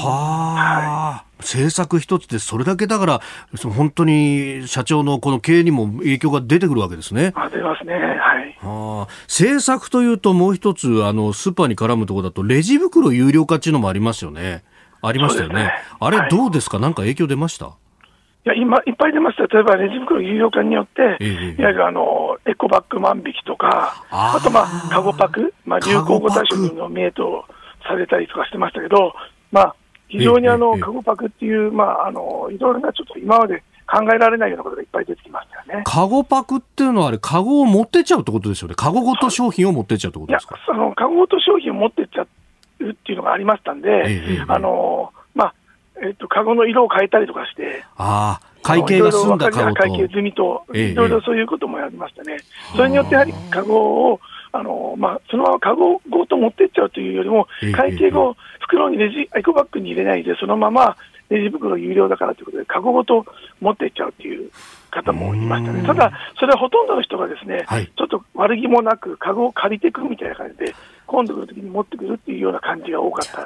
政策一つでそれだけだから本当に社長のこの経営にも影響が出てくるわけですね。 出ますね。 政策というともう一つスーパーに絡むところだとレジ袋有料化っていうのもありますよね。ありましたよね。あれどうですか？なんか影響出ました？ 今いっぱい出ました。例えばレジ袋有料化によって、いわゆるエコバッグ万引きとか、あとカゴパク、流行語大賞の名とされたりとかしてましたけど、非常にカゴパクっていう、いろいろなちょっと今まで考えられないようなことがいっぱい出てきましたよね。 カゴパクっていうのはカゴを持ってっちゃうってことですよね。カゴごと商品を持ってっちゃうってことですか？ カゴごと商品を持ってっちゃうっていうのがありましたんで、カゴの色を変えたりとかして、 会計が済んだカゴと会計済みと、いろいろそういうこともやりましたね。それによってやはりカゴをそのままカゴごと持っていっちゃうというよりも、会計後袋にエコバッグに入れないでそのままレジ袋有料だからということでカゴごと持っていっちゃうという方もいましたね。ただそれはほとんどの人がですね、ちょっと悪気もなくカゴを借りてくるみたいな感じで今度来るときに持ってくるっていうような感じが多かった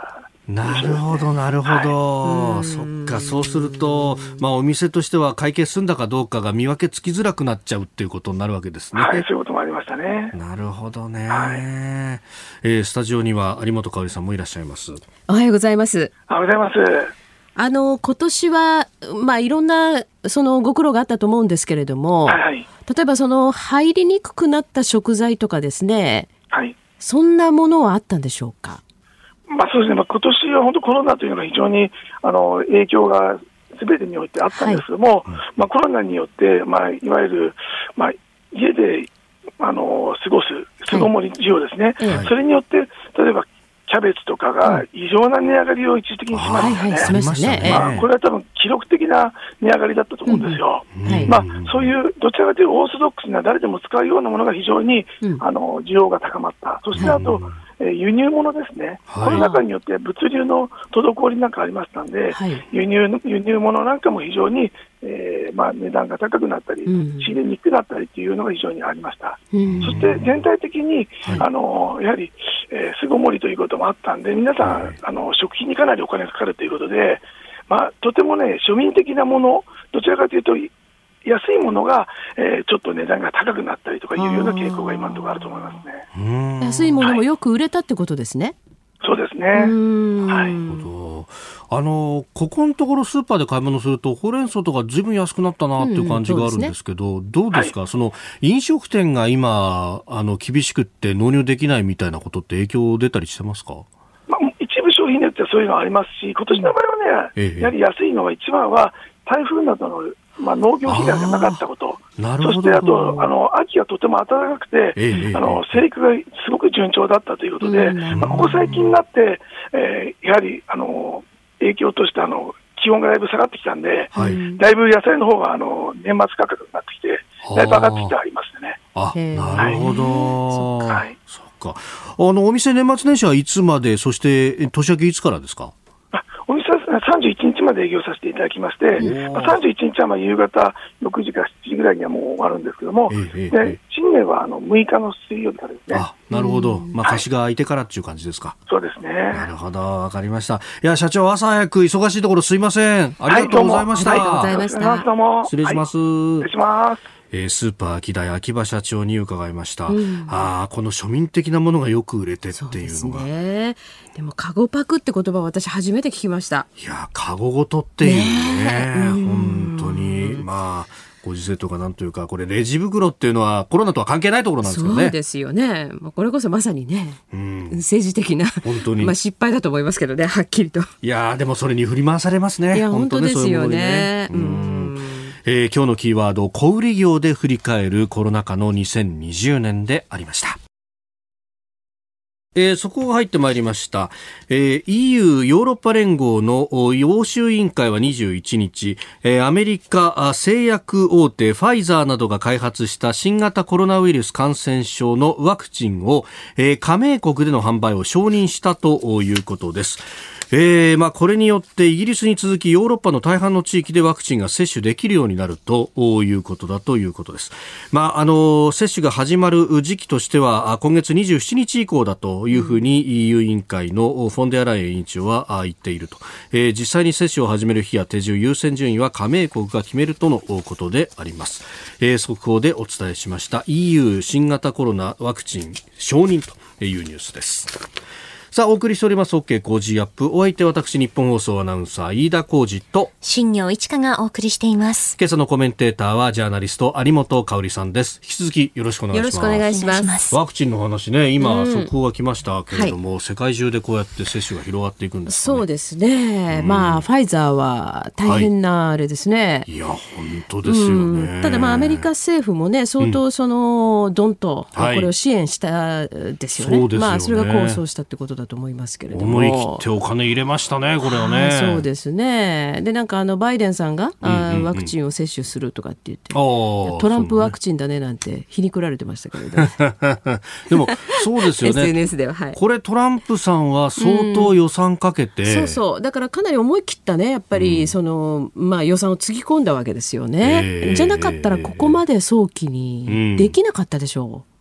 なるほどなるほど、そっか。そうすると、お店としては会計済んだかどうかが見分けつきづらくなっちゃうっていうことになるわけですね。 はい、そういうこともありましたね。 なるほどね。スタジオには有本香里さんもいらっしゃいます。 おはようございます。 おはようございます。 今年は、いろんなご苦労があったと思うんですけれども、はい、例えば入りにくくなった食材とかですね、はい、そんなものはあったんでしょうか。 そうですね、今年は本当コロナというのが非常に影響が全てにおいてあったんですけども、はい、コロナによって、いわゆる、家で過ごす巣ごもり需要ですね、はい、それによって例えばキャベツとかが異常な値上がりを一時的にしましたね。これは多分記録的な値上がりだったと思うんですよ。そういうどちらかというとオーソドックスな誰でも使うようなものが非常に、需要が高まった。そしてあと、輸入物ですね、コロナ禍によって物流の滞りなんかありましたので、輸入物なんかも非常に、値段が高くなったり、仕入れにくくなったりというのが非常にありました。そして全体的に、やはり、巣ごもりということもあったんで、皆さん、食費にかなりお金がかかるということで、とてもね、庶民的なもの、どちらかというと安いものが、ちょっと値段が高くなったりとかいうような傾向が今のところあると思いますね。 安いものもよく売れたってことですね。 そうですね。はい。 ここのところスーパーで買い物するとほうれん草とかずいぶん安くなったなっていう感じがあるんですけど、どうですか、飲食店が今厳しくって納入できないみたいなことって影響出たりしてますか。 一部商品によってはそういうのはありますし、今年の場合はね、やはり安いのは一番は台風などの農業被害がなかったこと、そしてあと秋がとても暖かくて、生育がすごく順調だったということで、ここ最近になって、やはり影響として気温がだいぶ下がってきたんで、だいぶ野菜の方が年末価格になってきて、だいぶ上がってきてありますね。 なるほど。そっか。お店年末年始はいつまで、そして年明けいつからですか。 お店は31日まで営業させていただきまして、31日は夕方6時から7時ぐらいにはもう終わるんですけども、で新年は6日の水曜日からですね。 なるほど。貸しが空いてからっていう感じですか。 そうですね。 なるほど、わかりました。いや、社長、朝早く忙しいところすいません。ありがとうございました。 ありがとうございました。 どうも失礼します。 失礼します。 スーパーアキダイ秋葉社長に伺いました。この庶民的なものがよく売れてっていうのが。 でもカゴパクって言葉は私初めて聞きました。 いや、カゴごとっていうね、本当にご時世とかなんというか、これレジ袋っていうのはコロナとは関係ないところなんですけどね。 そうですよね。これこそまさにね、政治的な本当に、失敗だと思いますけどね、はっきりと。 いやでもそれに振り回されますね。 いや本当ですよね。 今日のキーワード、小売業で振り返るコロナ禍の2020年でありました。そこが入ってまいりました。EU ヨーロッパ連合の欧州委員会は21日、アメリカ製薬大手ファイザーなどが開発した新型コロナウイルス感染症のワクチンを、加盟国での販売を承認したということです。これによってイギリスに続きヨーロッパの大半の地域でワクチンが接種できるようになるということだということです。接種が始まる時期としては今月27日以降だというふうに EU 委員会のフォンデアライエン委員長は言っていると。実際に接種を始める日や手順、優先順位は加盟国が決めるとのことであります。速報でお伝えしました EU 新型コロナワクチン承認というニュースです。さあ、お送りしております OK 工事アップ。お相手は私、日本放送アナウンサー飯田浩司と新業一華がお送りしています。 今朝のコメンテーターはジャーナリスト有本香里さんです。引き続きよろしくお願いします。 よろしくお願いします。 ワクチンの話ね、今、速報が来ましたけれども、世界中でこうやって接種が広がっていくんですかね。 そうですね。ファイザーは大変なあれですね。 いや、本当ですよね。 ただアメリカ政府もね、相当ドンとこれを支援したですよね。そうですよね。それが功を奏したってことだと思いますけれども。 思い切ってお金入れましたね、これはね。 そうですね。で、バイデンさんがワクチンを接種するとかって言って、トランプワクチンだねなんて皮肉られてましたけれど、 でもそうですよね。 SNS では、 これトランプさんは相当予算かけて、 そうだからかなり思い切ったね、やっぱり予算をつぎ込んだわけですよね。じゃなかったらここまで早期にできなかったでしょう。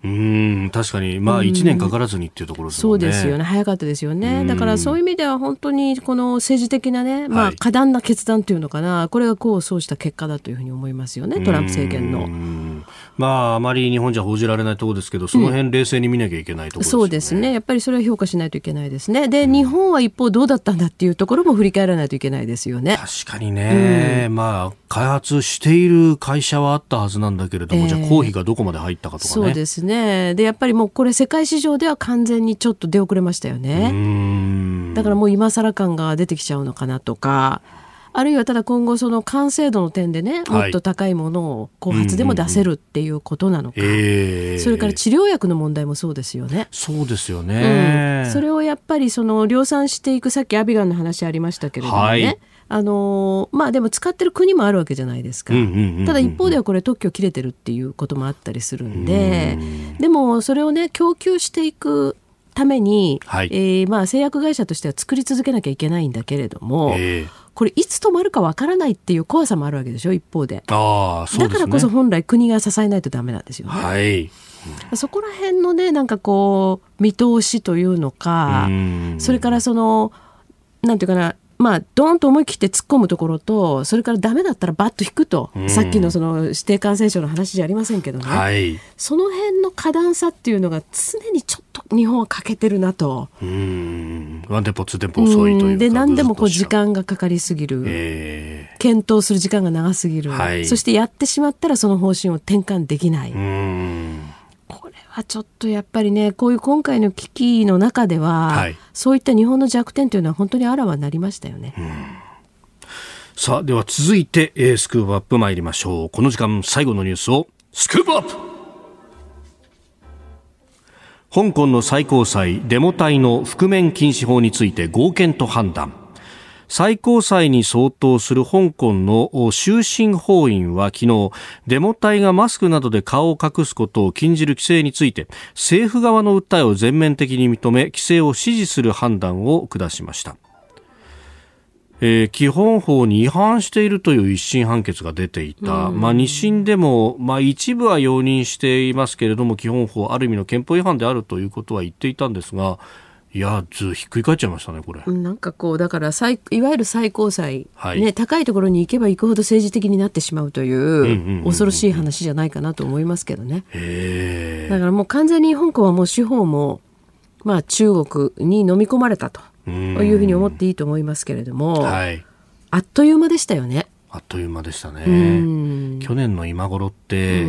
確かに、1年かからずにっていうところですもんね。 そうですよね。早かったですよね。だからそういう意味では本当にこの政治的なね、果断な決断というのかな、これがそうした結果だというふうに思いますよね、トランプ政権の。 あまり日本じゃ報じられないところですけど、その辺冷静に見なきゃいけないところですよね。そうですね。 やっぱりそれは評価しないといけないですね。で、日本は一方どうだったんだっていうところも振り返らないといけないですよね。 確かにね。開発している会社はあったはずなんだけれども、じゃあ公費がどこまで入ったかとかね。 そうですね。で、やっぱりもうこれ世界市場では完全にちょっと出遅れましたよね。だからもう今更感が出てきちゃうのかなとか、あるいはただ今後その完成度の点でね、もっと高いものを後発でも出せるっていうことなのか、それから治療薬の問題もそうですよね。 そうですよね。 それをやっぱりその量産していく、さっきアビガンの話ありましたけれどもね、でも使ってる国もあるわけじゃないですか。ただ一方ではこれ特許切れてるっていうこともあったりするんで、でもそれをね供給していくために、製薬会社としては作り続けなきゃいけないんだけれども、これいつ止まるかわからないっていう怖さもあるわけでしょ、一方で。 そうですね。 だからこそ本来国が支えないとダメなんですよね。そこら辺のね、なんかこう見通しというのか、それからそのなんていうかな、ドーンと思い切って突っ込むところと、それからダメだったらバッと引くと、さっきのその指定感染症の話じゃありませんけどね、その辺の過断さっていうのが常にちょっと日本は欠けてるなと。 ワンテンポツーテンポ遅いというか、 で何でもこう時間がかかりすぎる、検討する時間が長すぎる、そしてやってしまったらその方針を転換できない。これはちょっとやっぱりね、こういう今回の危機の中では、そういった日本の弱点というのは本当にあらわになりましたよね。 さあ、では続いて、スクープアップ参りましょう。この時間最後のニュースをスクープアップ。香港の最高裁デモ隊の覆面禁止法について合憲と判断。最高裁に相当する香港の終審法院は昨日、デモ隊がマスクなどで顔を隠すことを禁じる規制について政府側の訴えを全面的に認め、規制を支持する判断を下しました。基本法に違反しているという一審判決が出ていた。二審でも、一部は容認していますけれども、基本法ある意味の憲法違反であるということは言っていたんですが、ひっくり返っちゃいましたね、これ。 なんかこう、だからいわゆる最高裁、高いところに行けば行くほど政治的になってしまうという恐ろしい話じゃないかなと思いますけどね。だからもう完全に香港はもう司法も、中国に飲み込まれたというふうに思っていいと思いますけれども、あっという間でしたよね。 あっという間でしたね。去年の今頃って、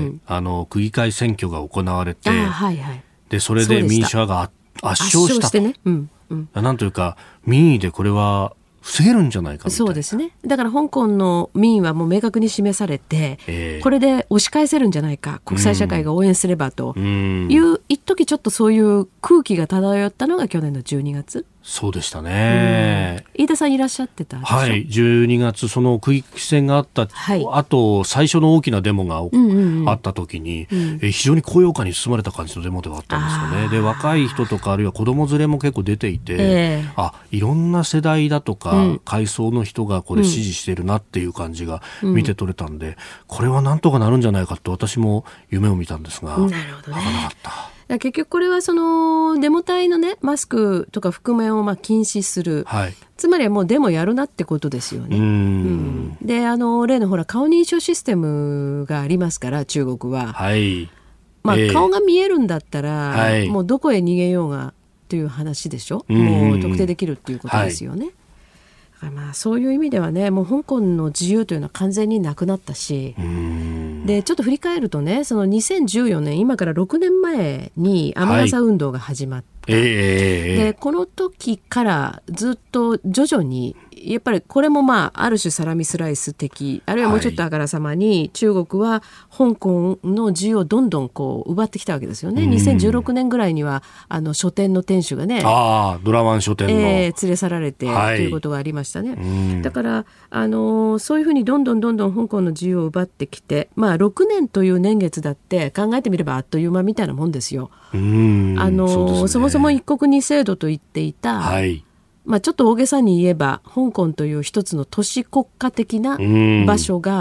区議会選挙が行われて、でそれで民主派が圧勝したと、なんというか民意でこれは防げるんじゃないかみたいな。 そうですね。だから香港の民意はもう明確に示されて、これで押し返せるんじゃないか、国際社会が応援すればという、一時ちょっとそういう空気が漂ったのが去年の12月。 そうでしたね。 飯田さんいらっしゃってたでしょ。 12月その区議選があった、あと最初の大きなデモがあった時に、非常に高揚感に包まれた感じのデモではあったんですよね。で若い人とかあるいは子供連れも結構出ていて、いろんな世代だとか、階層の人がこれ支持してるなっていう感じが見て取れたんで、これはなんとかなるんじゃないかと私も夢を見たんですが、なかなかった。 結局これはそのデモ隊のね、マスクとか覆面を禁止する、つまりはもうデモやるなってことですよね。で例のほら顔認証システムがありますから、中国は、顔が見えるんだったら、もうどこへ逃げようがという話でしょ。もう特定できるっていうことですよね。そういう意味ではね、もう香港の自由というのは完全になくなったし、でちょっと振り返るとね、その2014年、今から6年前に雨傘運動が始まった、でこの時からずっと徐々にやっぱりこれもある種サラミスライス的、あるいはもうちょっとあからさまに中国は香港の自由をどんどんこう奪ってきたわけですよね。2016年ぐらいには書店の店主がね、 ドラワン書店の、 連れ去られて、ということがありましたね。だからそういうふうにどんどん香港の自由を奪ってきて、6年という年月だって考えてみればあっという間みたいなもんですよ。そもそも一国二制度と言っていた、ちょっと大げさに言えば香港という一つの都市国家的な場所が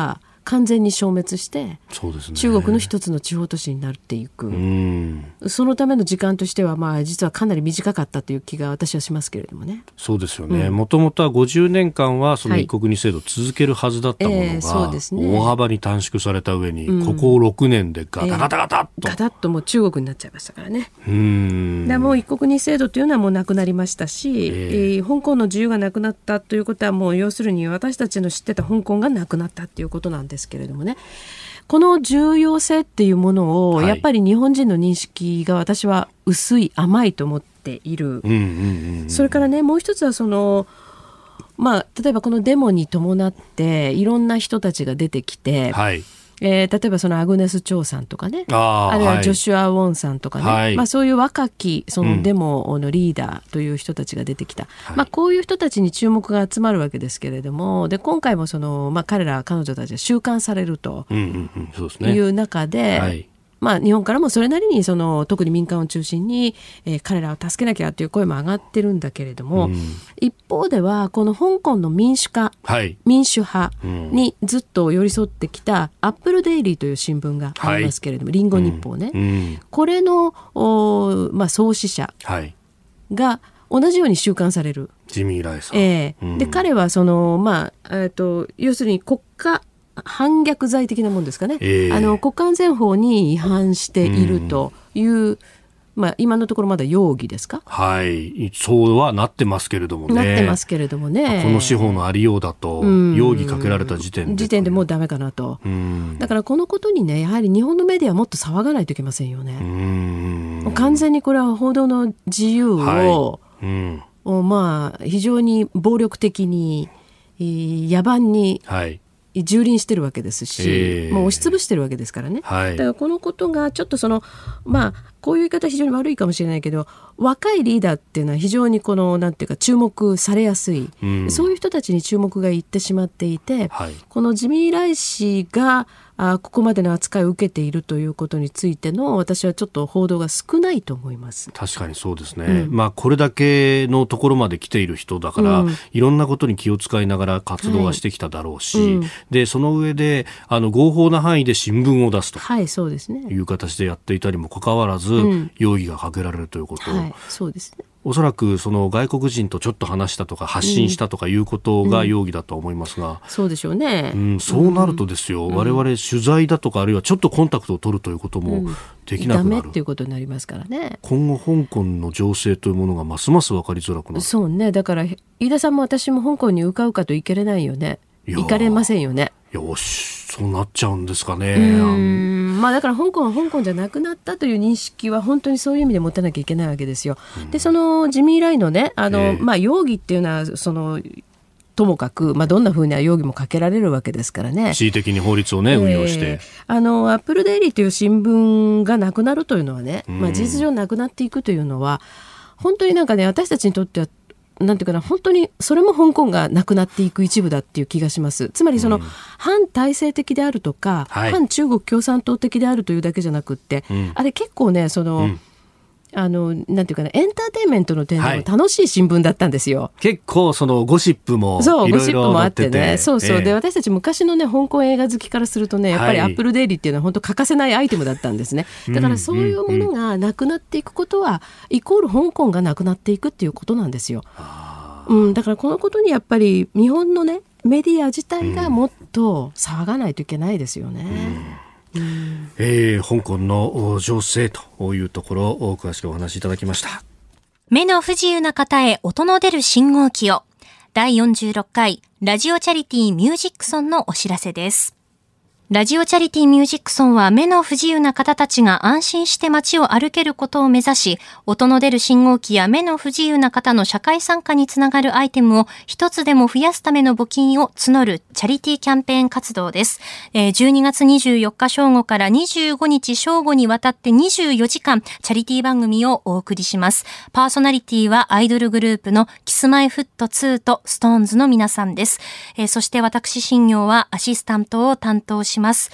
完全に消滅して、 そうですね、 中国の一つの地方都市になっていく。そのための時間としては、実はかなり短かったという気が私はしますけれどもね。 そうですよね。もともとは50年間はその一国二制度を続けるはずだったものが、 そうですね、 大幅に短縮された上に、ここ6年でガタガタガタっと、 ガタッともう中国になっちゃいましたからね。でもう一国二制度というのはもうなくなりましたし、香港の自由がなくなったということは、もう要するに私たちの知ってた香港がなくなったということなんですけれどもね。この重要性っていうものを、やっぱり日本人の認識が私は薄い、甘いと思っている。それからね、もう一つは例えばこのデモに伴っていろんな人たちが出てきて、例えばそのアグネス・チョウさんとかね、あるいはジョシュア・ウォンさんとかね、そういう若きそのデモのリーダーという人たちが出てきた、こういう人たちに注目が集まるわけですけれども、で今回も彼女たちが収監されるという中で、日本からもそれなりに特に民間を中心に、彼らを助けなきゃという声も上がってるんだけれども、一方ではこの香港の民主化、民主派にずっと寄り添ってきたアップルデイリーという新聞がありますけれども、リンゴ日報ね、これの、創始者が同じように収監される。 ジミー・ライさん、 で彼は要するに国家反逆罪的なもんですかね、国家安全法に違反しているという、今のところまだ容疑ですか。 そうはなってますけれどもね。 なってますけれどもね。 この司法のありようだと、容疑かけられた時点でもうダメかなと。だからこのことにね、やはり日本のメディアはもっと騒がないといけませんよね。完全にこれは報道の自由を、非常に暴力的に、野蛮に、蹂躙してるわけですし、もう押しつぶしてるわけですからね。だからこのことがちょっとこういう言い方は非常に悪いかもしれないけど、若いリーダーっていうのは非常になんていうか注目されやすい、そういう人たちに注目がいってしまっていて、このジミー・ライ氏がここまでの扱いを受けているということについての、私はちょっと報道が少ないと思います。 確かにそうですね、これだけのところまで来ている人だから、いろんなことに気を使いながら活動はしてきただろうし、でその上で合法な範囲で新聞を出すと、 そうですね、 いう形でやっていたにもかかわらず、容疑がかけられるということ、 そうですね。 おそらく外国人とちょっと話したとか発信したとかいうことが容疑だと思いますが、 そうでしょうね、 そうなるとですよ、我々取材だとかあるいはちょっとコンタクトを取るということもできなくなる、 ダメっていうことになりますからね。 今後香港の情勢というものがますます分かりづらくなる。 そうね、だから飯田さんも私も香港にうかうかと行けれないよね。行かれませんよね。 よし、そうなっちゃうんですかね。 だから香港は香港じゃなくなったという認識は本当にそういう意味で持たなきゃいけないわけですよ。でジミー・ライのね、容疑っていうのはともかく、どんなふうな容疑もかけられるわけですからね。 恣意的に法律をね、運用してアップルデイリーという新聞がなくなるというのはね、事実上なくなっていくというのは本当に私たちにとってはなんていうかな、本当にそれも香港がなくなっていく一部だっていう気がします。つまり反体制的であるとか、反中国共産党的であるというだけじゃなくって、あれ結構ねなんていうかな、エンターテインメントの点でも楽しい新聞だったんですよ。 結構ゴシップもいろいろ載ってて、 ゴシップもあってね、で私たち昔のね香港映画好きからするとね、やっぱりアップルデイリーっていうのは本当欠かせないアイテムだったんですね。だからそういうものがなくなっていくことは、イコール香港がなくなっていくっていうことなんですよ。だからこのことにやっぱり日本のねメディア自体がもっと騒がないといけないですよね。 香港の情勢というところを詳しくお話しいただきました。 目の不自由な方へ音の出る信号機を、第46回ラジオチャリティーミュージックソンのお知らせです。ラジオチャリティーミュージックソンは目の不自由な方たちが安心して街を歩けることを目指し、音の出る信号機や目の不自由な方の社会参加につながるアイテムを一つでも増やすための募金を募るチャリティーキャンペーン活動です。12月24日正午から25日正午にわたって24時間チャリティー番組をお送りします。パーソナリティはアイドルグループのキスマイフット2とストーンズの皆さんです。そして私新業はアシスタントを担当します。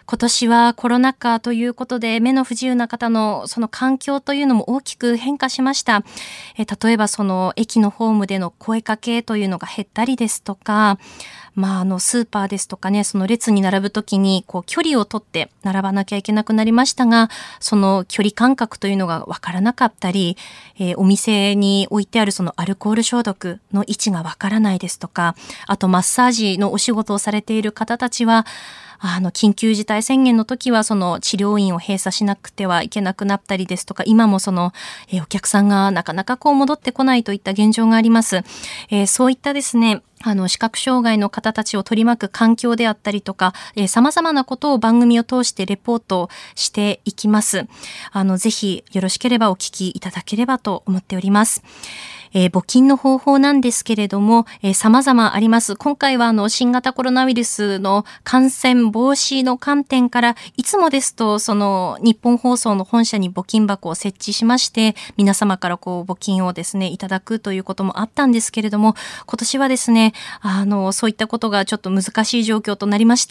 今年はコロナ禍ということで目の不自由な方のその環境というのも大きく変化しました。例えばその駅のホームでの声かけというのが減ったりですとか、スーパーですとかね、その列に並ぶときに距離をとって並ばなきゃいけなくなりましたが、その距離感覚というのがわからなかったり、お店に置いてあるそのアルコール消毒の位置がわからないですとか、あとマッサージのお仕事をされている方たちは、緊急事態宣言の時はその治療院を閉鎖しなくてはいけなくなったりですとか、今もその、お客さんがなかなか戻ってこないといった現状があります。そういったですね、視覚障害の方たちを取り巻く環境であったりとか、様々なことを番組を通してレポートしていきます。ぜひよろしければお聞きいただければと思っております。募金の方法なんですけれども、様々あります。今回は新型コロナウイルスの感染防止の観点から、いつもですとその日本放送の本社に募金箱を設置しまして、皆様から募金をですねいただくということもあったんですけれども、今年はですねそういったことがちょっと難しい状況となりました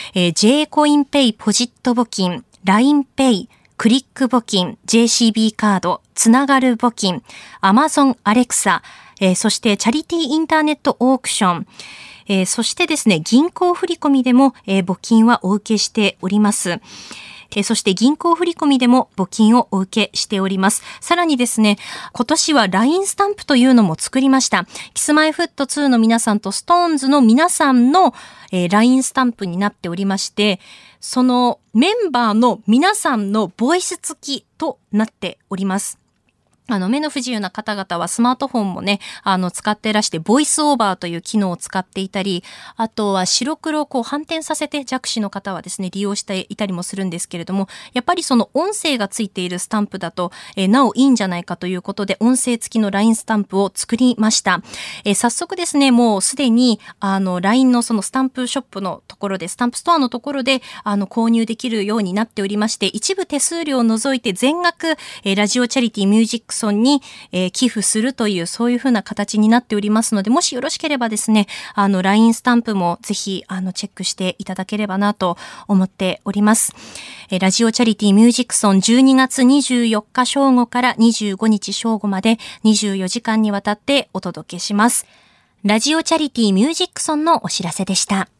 。J コインペイポジット募金、LINE Pay、クリック募金、JCB カード、つながる募金、Amazon Alexa、そしてチャリティーインターネットオークション、そしてですね、銀行振込でも、募金はお受けしております。そして銀行振込でも募金をお受けしております。さらにですね、今年は LINE スタンプというのも作りました。Kiss-My-Foot2 の皆さんと SixTONES の皆さんの、LINE スタンプになっておりまして、そのメンバーの皆さんのボイス付きとなっております。目の不自由な方々はスマートフォンもね、使っていらして、ボイスオーバーという機能を使っていたり、あとは白黒を反転させて弱視の方はですね、利用していたりもするんですけれども、やっぱりその音声がついているスタンプだと、なおいいんじゃないかということで、音声付きの LINE スタンプを作りました。早速ですね、もうすでに、LINE のそのスタンプショップのところで、スタンプストアのところで、購入できるようになっておりまして、一部手数料を除いて全額、ラジオチャリティミュージックに、寄付するというそういうふうな形になっておりますので、もしよろしければですね、LINE スタンプもぜひチェックしていただければなと思っております。ラジオチャリティミュージックソン12月24日正午から25日正午まで24時間にわたってお届けします。ラジオチャリティミュージックソンのお知らせでした。